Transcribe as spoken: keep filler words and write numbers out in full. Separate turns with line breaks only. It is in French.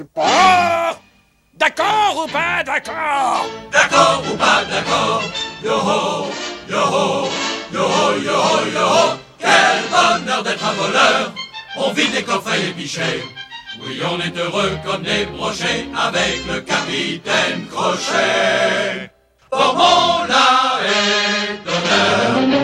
Oh, d'accord ou pas d'accord?
D'accord ou pas d'accord? Yo-ho, yo-ho, yo-ho, yo-ho, yo-ho. Quel bonheur d'être un voleur. On vide des coffrets et des pichets. Oui, on est heureux comme des brochets avec le capitaine Crochet. Formons la haie d'honneur.